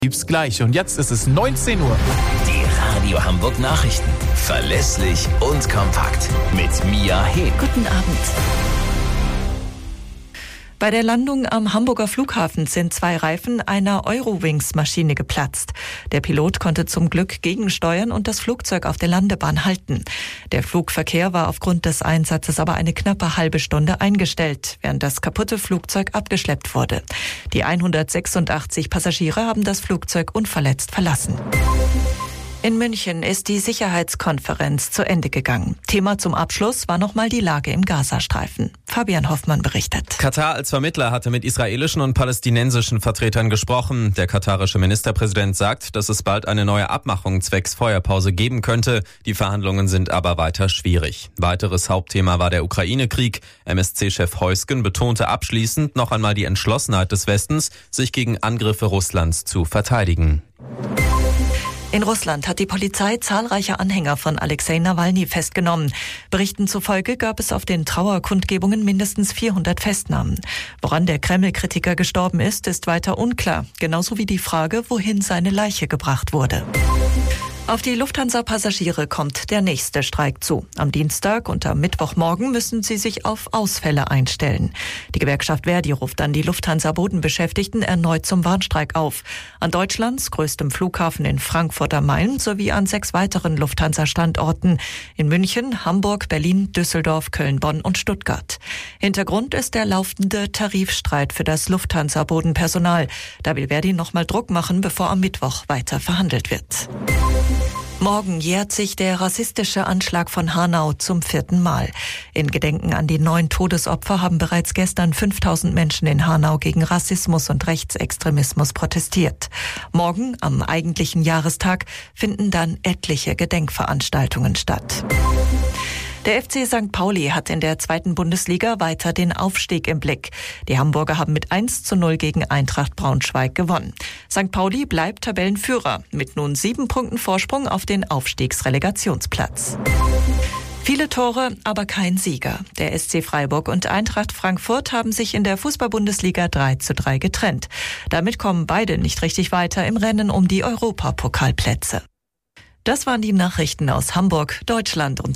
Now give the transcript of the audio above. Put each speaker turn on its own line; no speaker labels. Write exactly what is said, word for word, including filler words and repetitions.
Gibt's gleich und jetzt ist es neunzehn Uhr.
Die Radio Hamburg Nachrichten. Verlässlich und kompakt. Mit Mia Heb.
Guten Abend. Bei der Landung am Hamburger Flughafen sind zwei Reifen einer Eurowings-Maschine geplatzt. Der Pilot konnte zum Glück gegensteuern und das Flugzeug auf der Landebahn halten. Der Flugverkehr war aufgrund des Einsatzes aber eine knappe halbe Stunde eingestellt, während das kaputte Flugzeug abgeschleppt wurde. Die hundertsechsundachtzig Passagiere haben das Flugzeug unverletzt verlassen. In München ist die Sicherheitskonferenz zu Ende gegangen. Thema zum Abschluss war nochmal die Lage im Gazastreifen. Fabian Hoffmann berichtet.
Katar als Vermittler hatte mit israelischen und palästinensischen Vertretern gesprochen. Der katarische Ministerpräsident sagt, dass es bald eine neue Abmachung zwecks Feuerpause geben könnte. Die Verhandlungen sind aber weiter schwierig. Weiteres Hauptthema war der Ukraine-Krieg. M S C-Chef Heusgen betonte abschließend noch einmal die Entschlossenheit des Westens, sich gegen Angriffe Russlands zu verteidigen.
In Russland hat die Polizei zahlreiche Anhänger von Alexei Nawalny festgenommen. Berichten zufolge gab es auf den Trauerkundgebungen mindestens vierhundert Festnahmen. Woran der Kreml-Kritiker gestorben ist, ist weiter unklar. Genauso wie die Frage, wohin seine Leiche gebracht wurde. Auf die Lufthansa-Passagiere kommt der nächste Streik zu. Am Dienstag und am Mittwochmorgen müssen sie sich auf Ausfälle einstellen. Die Gewerkschaft Verdi ruft dann die Lufthansa-Bodenbeschäftigten erneut zum Warnstreik auf. An Deutschlands größtem Flughafen in Frankfurt am Main sowie an sechs weiteren Lufthansa-Standorten in München, Hamburg, Berlin, Düsseldorf, Köln, Bonn und Stuttgart. Hintergrund ist der laufende Tarifstreit für das Lufthansa-Bodenpersonal. Da will Verdi nochmal Druck machen, bevor am Mittwoch weiter verhandelt wird. Morgen jährt sich der rassistische Anschlag von Hanau zum vierten Mal. In Gedenken an die neun Todesopfer haben bereits gestern fünftausend Menschen in Hanau gegen Rassismus und Rechtsextremismus protestiert. Morgen, am eigentlichen Jahrestag, finden dann etliche Gedenkveranstaltungen statt. Der F C Sankt Pauli hat in der zweiten Bundesliga weiter den Aufstieg im Blick. Die Hamburger haben mit eins zu null gegen Eintracht Braunschweig gewonnen. Sankt Pauli bleibt Tabellenführer mit nun sieben Punkten Vorsprung auf den Aufstiegsrelegationsplatz. Viele Tore, aber kein Sieger. Der S C Freiburg und Eintracht Frankfurt haben sich in der Fußball-Bundesliga drei zu drei getrennt. Damit kommen beide nicht richtig weiter im Rennen um die Europapokalplätze. Das waren die Nachrichten aus Hamburg, Deutschland und